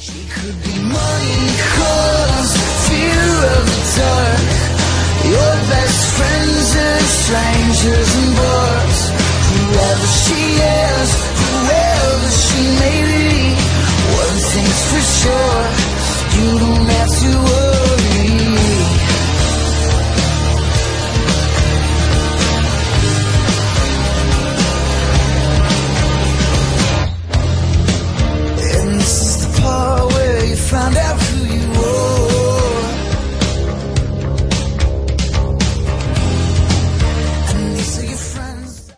Could be money, cause fear of the dark. Your best friends are strangers.